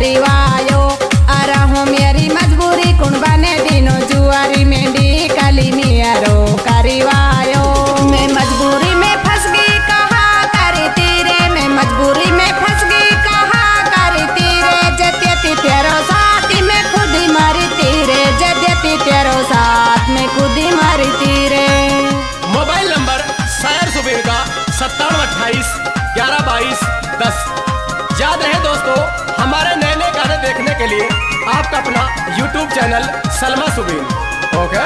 करवायो। अरहो मेरी मजबूरी कुण बने दिनो जुआरी मेहंदी कली मियारो करवायो। मैं मजबूरी में फंस गई कहा करती रे, मैं मजबूरी में फंस गई कहा करती रे। जद्यति तेरो साथ में खुद ही मरती रे, जद्यति तेरो साथ में खुद ही मरती रे। मोबाइल नंबर शायर सुबीर का 9728112210। याद रहे दोस्तों, हमारे नए नए गाने देखने के लिए आपका अपना YouTube channel Salma Subir. Okay.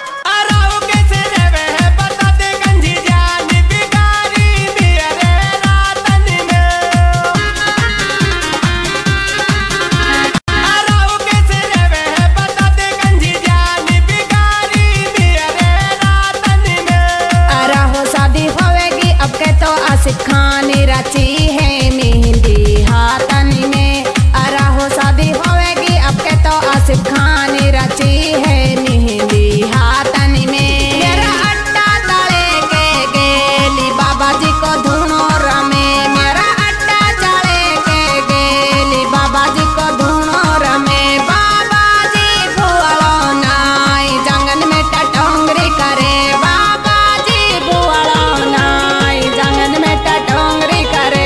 Asif Khan रची है मेहंदी हाथन में। अरहो शादी होवेगी अब के तो आसिफ खान रची है मेहंदी हाथन में। मेरा अड्डा तले के गेली बाबा जी को धुनो रमे, मेरा अड्डा चले के गेली बाबा जी को धुनो रमे। बाबा जी भुआलो नाई जंगल में टटोंगरी करे, बाबा जी भुआलो नाई जंगल में टटोंगरी करे।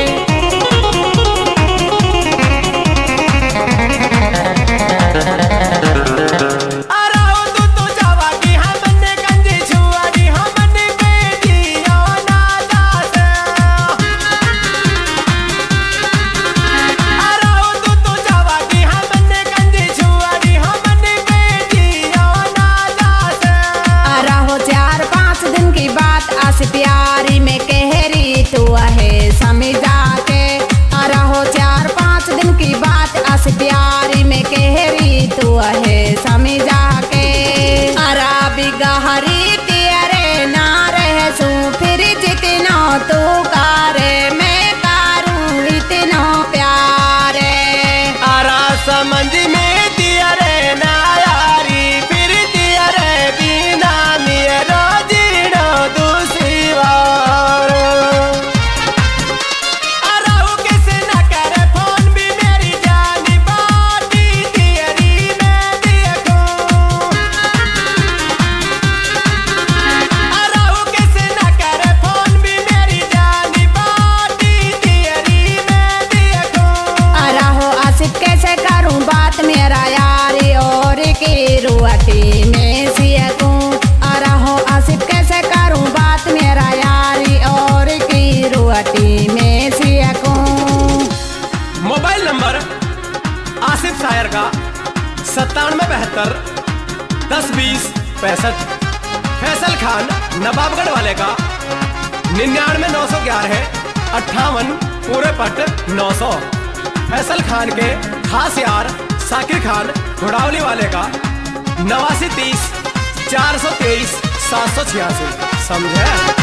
आसिफ यारी में कहरी तू है समझा के। अरहो 4-5 दिन की बात आसिफ यारी में कहरी तू है समझा के। अराबी गहरी तेरे ना रह सू फिर जितना तू करे मैं करूँ इतना प्यारे। अरा समझ में दिया रे ना यारी फिर दिया रे बिना मेरा जीना दूसरी बार। अराऊ किसे न करे फोन भी मेरी जानी बाती तेरी मैं देखूं। अराऊ किसे न करे फोन भी मेरी जानी बाती तेरी मैं देखूं। अरहो आसिफ कैसे करूं बात मेरा यारी और की रुआटी में सियकूं। अरहो आसिफ कैसे करूं बात मेरा यारी और की रुआटी में सियकूं। मोबाइल नंबर आसिफ शायर का 9772 102065। फैसल खान नवाबगढ़ वाले का 99 911 58 पूरे पट 900। फैसल खान के खास यार साकिर खान घोड़ावली वाले का 89 30 423 786। समझे।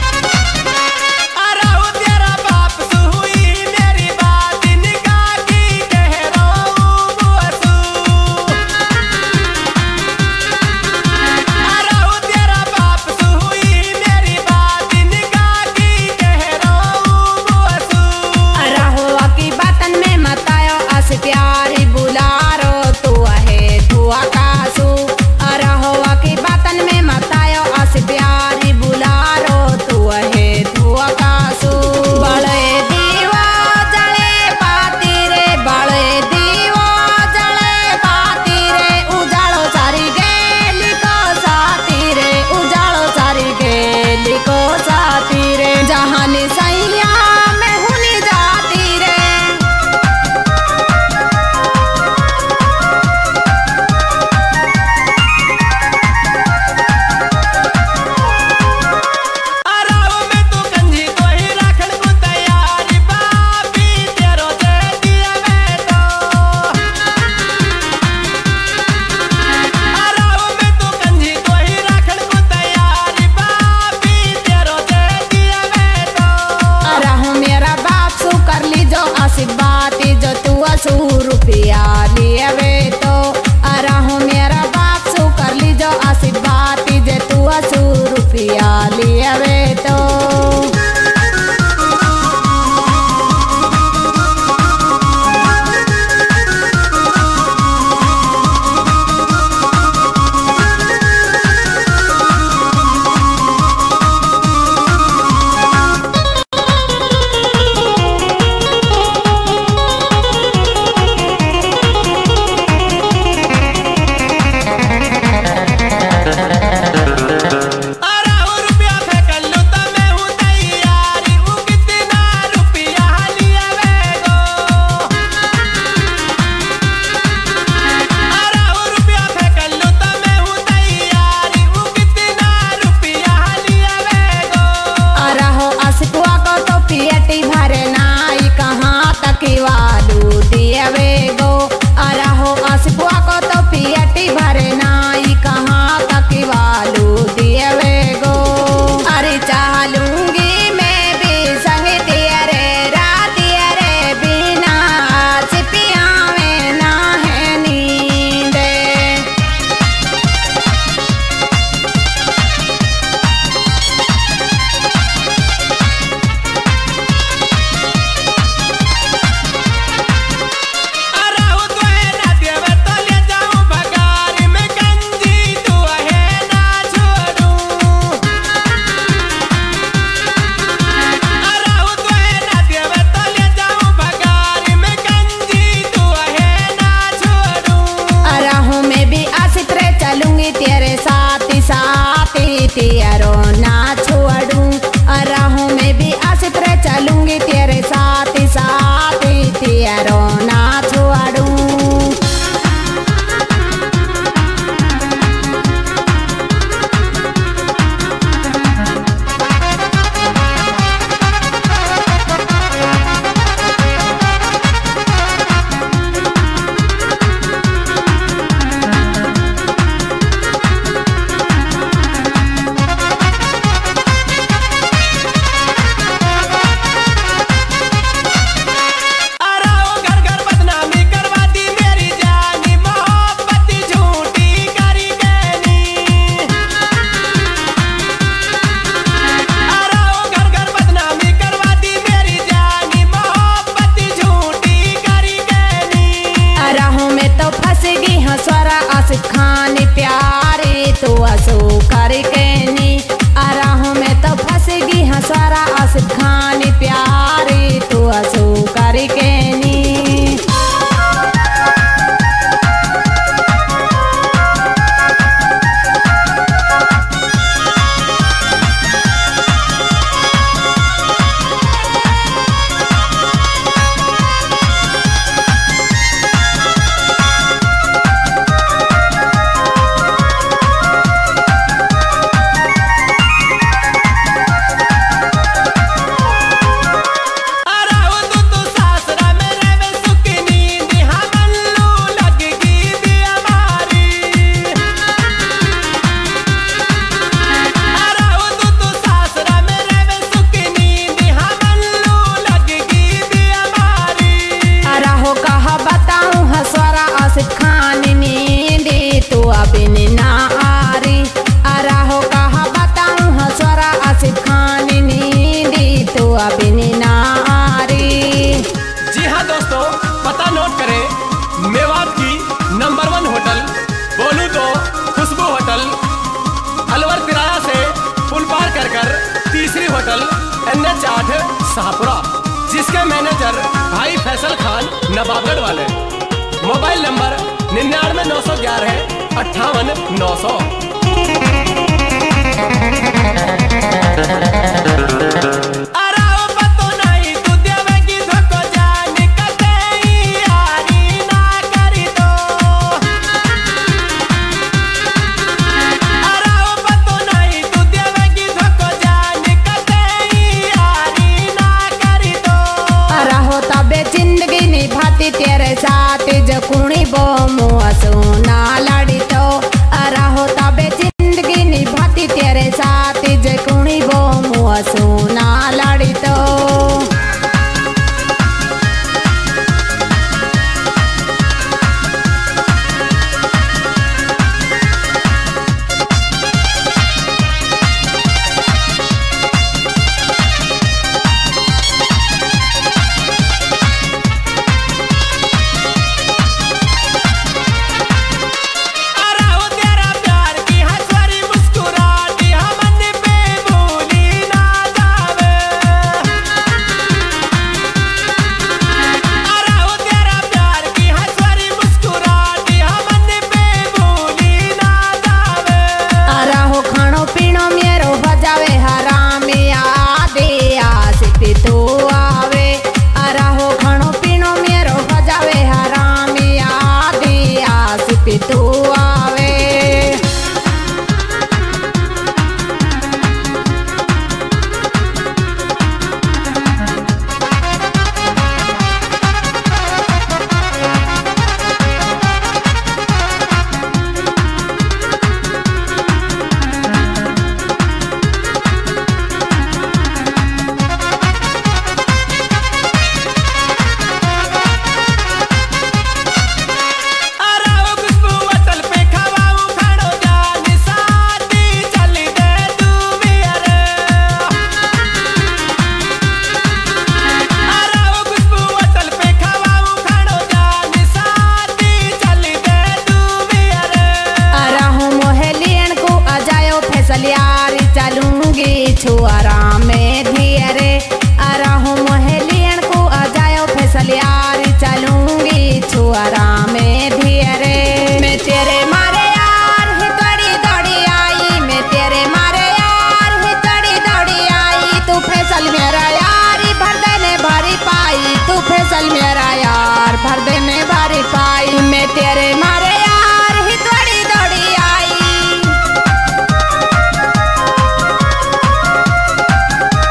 प्यारी बुलारो तू है धुआ कासू। अरहुआ की बातन में मतायो आसिफ प्यारी बुलारो तू है धुआ कासू। बड़े दीवा जले पाती रे, बड़े दीवा जले पाती रे। उजाड़ो सारी गेली को साथी रे, उजाड़ो सारी गेली को साथी रे। जहानी सैया में हुनी जाती रे। बाती जो तू 80 रुपया लिए वे तो। अरहो मेरा बाप सु कर ली जो आसिफ बाती जे तू 80 रुपया लिए वे तो। हसरा आसिफ खान प्यारी तू असो करके नी तीसरी होटल NH 8 शाहपुरा, जिसके मैनेजर भाई फैसल खान नवाबगढ़ वाले। Mobile number 99 911 58 900। तेरे साथ जकुणी बो मुआ सोना लड़ी तो रहो तबे जिंदगी निभाती तेरे साथ जकुणी बो मुआ सोना लड़ी तो छुआरा में धीरे अरहू मोहलियन को अजायो फैसलियारी चलूंगी छुआरा में धीरे मैं तेरे मारे यार ही तड़ी दौड़ी आई मैं तेरे मारे यार ही तड़ी दौड़ी आई तू फैसल मेरा यारी भर देने भरी पाई तू फैसल मेरा यार भर देने भरी पाई मैं तेरे मारे यार ही तड़ी दौड़ी आई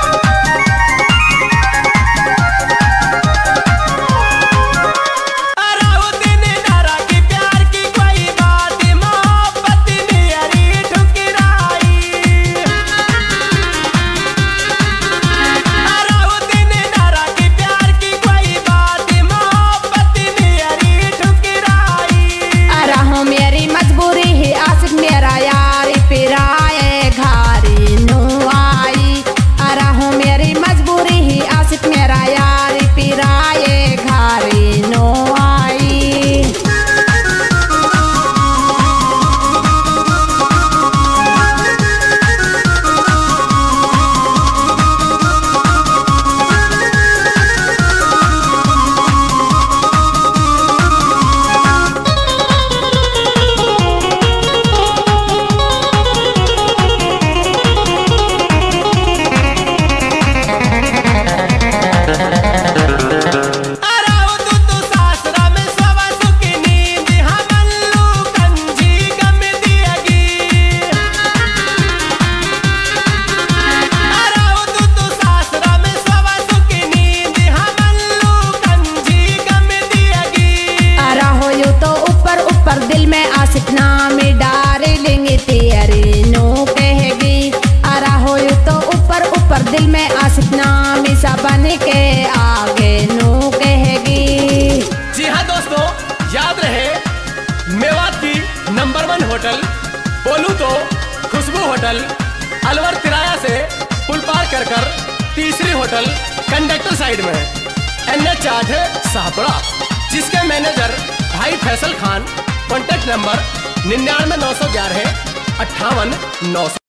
पर दिल में आशिक नामी सा बन के आगे नू कहेगी। जी हाँ दोस्तों, याद रहे मेवात की नंबर 1 होटल बोलूं तो खुशबू होटल, अलवर तिराया से पुल पार कर तीसरी होटल कंडक्टर साइड में NH 8 शाहपुरा, जिसके मैनेजर भाई फैसल खान। Contact number 99 911 58 900।